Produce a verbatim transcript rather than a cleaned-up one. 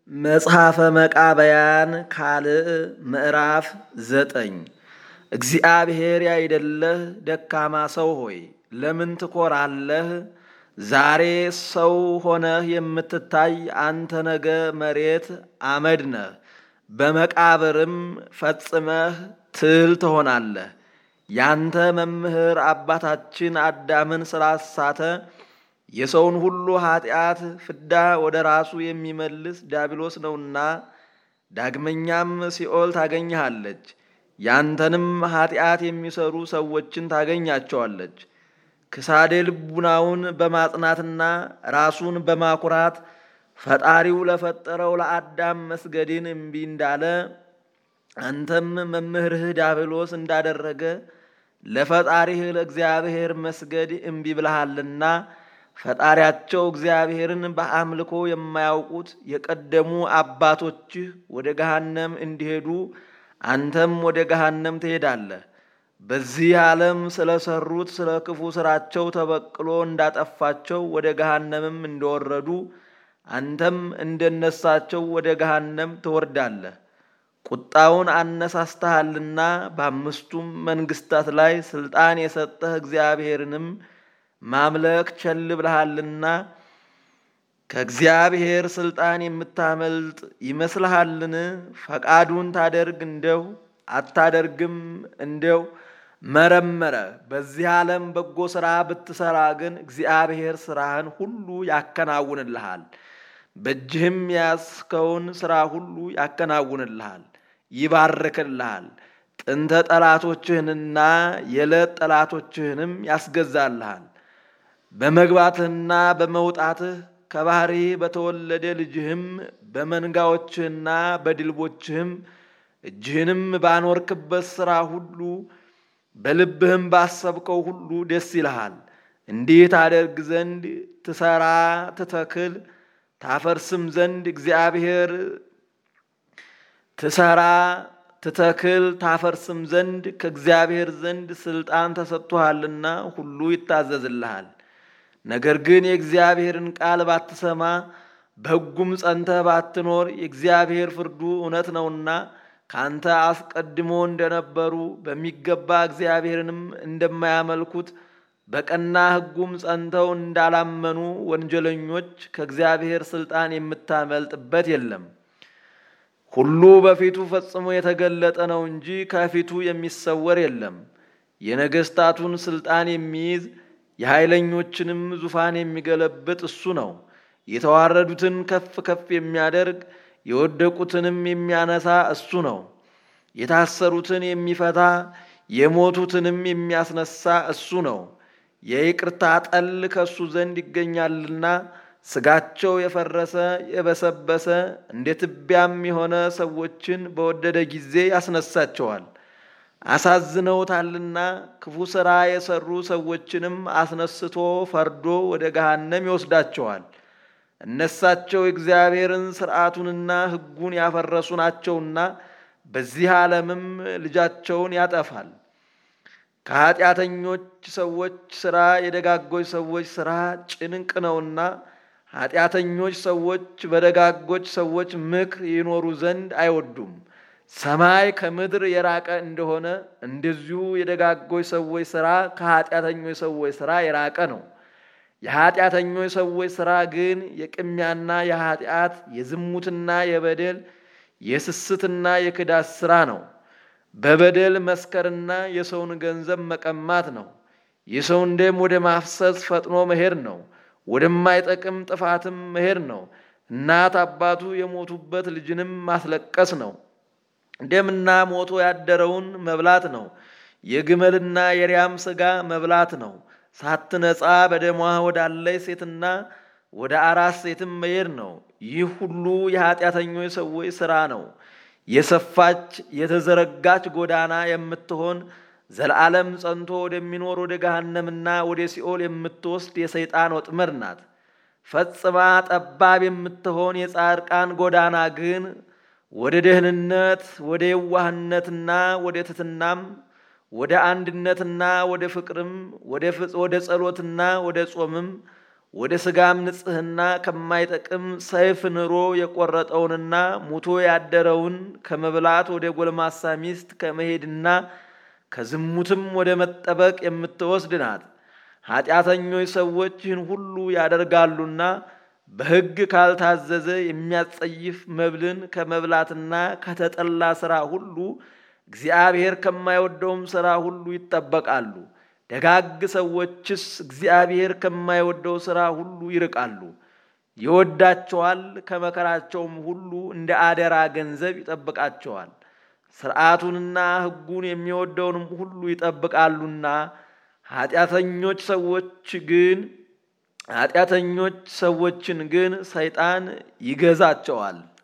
መጽሐፈ መቃብያን ካልዕ ምዕራፍ ዘጠኝ እግዚአብሔር ያይደለህ ደካማ ሰው ሆይ ለምን ትኮራለህ? ዛሬ ሰው ሆነህ የምትታይ አንተ ነገ መሬት አመድ ነህ፣ በመቃብርም ፈጽመህ ትል ትሆናለህ። ያንተ መምህር አባታችን አዳምን ስላሳተ የሰውን ሁሉ ኃጢአት ፍዳ ወደ ራሱ የሚመልስ ዲያብሎስ ነውና፣ ዳግመኛም ሲኦል ታገኘሃለች። ያንተንም ኃጢአት የሚሰሩ ሰዎችን ታገኛቸዋለች። ክሳዴ ልቡናውን በማጽናትና ራሱን በማኩራት ፈጣሪው ለፈጠረው ለአዳም መስገድን እምቢ እንዳለ አንተም መምህርህ ዲያብሎስ እንዳደረገ ለፈጣሪህ ለእግዚአብሔር መስገድ እምቢ ብለሃልና፣ ፈጣሪያቸው እግዚአብሔርን በአምልኮ የማያውቁት የቀደሙ አባቶችህ ወደ ገሃነም እንዲሄዱ አንተም ወደ ገሃነም ትሄዳለህ። በዚህ ዓለም ስለሰሩት ስለ ክፉ ስራቸው ተበቅሎ እንዳጠፋቸው ወደ ገሃነምም እንደወረዱ አንተም እንደነሳቸው ወደ ገሃነም ትወርዳለህ። ቁጣውን አነሳስተሃልና በአምስቱም መንግስታት ላይ ስልጣን የሰጠህ እግዚአብሔርንም ማምለክ ቸል ብለሃልና፣ ከእግዚአብሔር ስልጣን የምታመልጥ ይመስልሃልን? ፈቃዱን ታደርግ እንደው አታደርግም እንደው መረመረ። በዚህ ዓለም በጎ ሥራ ብትሰራ ግን እግዚአብሔር ሥራህን ሁሉ ያከናውንልሃል፣ በእጅህም ያስከውን ሥራ ሁሉ ያከናውንልሃል፣ ይባርክልሃል። ጥንተ ጠላቶችህንና የዕለት ጠላቶችህንም ያስገዛልሃል። በመግባትህና በመውጣትህ ከባህሪ በተወለደ ልጅህም በመንጋዎችህና በድልቦችህም እጅህንም ባኖርክበት ሥራ ሁሉ በልብህም ባሰብከው ሁሉ ደስ ይልሃል። እንዲህ ታደርግ ዘንድ ትሰራ ትተክል ታፈርስም ዘንድ እግዚአብሔር ትሰራ ትተክል ታፈርስም ዘንድ ከእግዚአብሔር ዘንድ ስልጣን ተሰጥቶሃልና ሁሉ ይታዘዝልሃል። ነገር ግን የእግዚአብሔርን ቃል ባትሰማ በሕጉም ጸንተህ ባትኖር የእግዚአብሔር ፍርዱ እውነት ነውና፣ ካንተ አስቀድሞ እንደነበሩ በሚገባ እግዚአብሔርንም እንደማያመልኩት በቀና ሕጉም ጸንተው እንዳላመኑ ወንጀለኞች ከእግዚአብሔር ስልጣን የምታመልጥበት የለም። ሁሉ በፊቱ ፈጽሞ የተገለጠ ነው እንጂ ከፊቱ የሚሰወር የለም። የነገስታቱን ስልጣን የሚይዝ የኃይለኞችንም ዙፋን የሚገለብጥ እሱ ነው። የተዋረዱትን ከፍ ከፍ የሚያደርግ የወደቁትንም የሚያነሳ እሱ ነው። የታሰሩትን የሚፈታ የሞቱትንም የሚያስነሳ እሱ ነው። የይቅርታ ጠል ከእሱ ዘንድ ይገኛልና፣ ስጋቸው የፈረሰ የበሰበሰ እንደ ትቢያም የሆነ ሰዎችን በወደደ ጊዜ ያስነሳቸዋል። አሳዝነውታልና ክፉ ሥራ የሰሩ ሰዎችንም አስነስቶ ፈርዶ ወደ ገሃነም ይወስዳቸዋል። እነሳቸው የእግዚአብሔርን ሥርዓቱንና ሕጉን ያፈረሱ ናቸውና በዚህ ዓለምም ልጃቸውን ያጠፋል። ከኃጢአተኞች ሰዎች ሥራ የደጋጎች ሰዎች ሥራ ጭንቅ ነውና፣ ኃጢአተኞች ሰዎች በደጋጎች ሰዎች ምክር ይኖሩ ዘንድ አይወዱም። ሰማይ ከምድር የራቀ እንደሆነ እንደዚሁ የደጋጎች ሰዎች ሥራ ከኃጢአተኞች ሰዎች ሥራ የራቀ ነው። የኃጢአተኞች ሰዎች ሥራ ግን የቅሚያና የኃጢአት የዝሙትና የበደል የስስትና የክዳት ሥራ ነው። በበደል መስከርና የሰውን ገንዘብ መቀማት ነው። የሰውን ደም ወደ ማፍሰስ ፈጥኖ መሄድ ነው። ወደማይጠቅም ጥፋትም መሄድ ነው። እናት አባቱ የሞቱበት ልጅንም ማስለቀስ ነው። ደምና ሞቶ ያደረውን መብላት ነው። የግመልና የሪያም ሥጋ መብላት ነው። ሳትነጻ በደሟ ወዳለች ሴትና ወደ አራስ ሴትም መሄድ ነው። ይህ ሁሉ የኃጢአተኞች ሰዎች ሥራ ነው። የሰፋች የተዘረጋች ጎዳና የምትሆን ዘለዓለም ጸንቶ ወደሚኖር ወደ ገሃነምና ወደ ሲኦል የምትወስድ የሰይጣን ወጥመድ ናት። ፈጽማ ጠባብ የምትሆን የጻድቃን ጎዳና ግን ወደ ደህንነት ወደ የዋህነትና ወደ ትሕትናም ወደ አንድነትና ወደ ፍቅርም ወደ ጸሎትና ወደ ጾምም ወደ ሥጋም ንጽሕና ከማይጠቅም ሰይፍ ንሮ የቆረጠውንና ሙቶ ያደረውን ከመብላት ወደ ጎልማሳ ሚስት ከመሄድና ከዝሙትም ወደ መጠበቅ የምትወስድ ናት። ኃጢአተኞች ሰዎች ይህን ሁሉ ያደርጋሉና በሕግ ካልታዘዘ የሚያጸይፍ መብልን ከመብላትና ከተጠላ ሥራ ሁሉ እግዚአብሔር ከማይወደውም ሥራ ሁሉ ይጠበቃሉ። ደጋግ ሰዎችስ እግዚአብሔር ከማይወደው ሥራ ሁሉ ይርቃሉ። ይወዳቸዋል፣ ከመከራቸውም ሁሉ እንደ አደራ ገንዘብ ይጠብቃቸዋል። ሥርዓቱንና ሕጉን የሚወደውንም ሁሉ ይጠብቃሉና ኃጢአተኞች ሰዎች ግን ኃጢአተኞች ሰዎችን ግን ሰይጣን ይገዛቸዋል።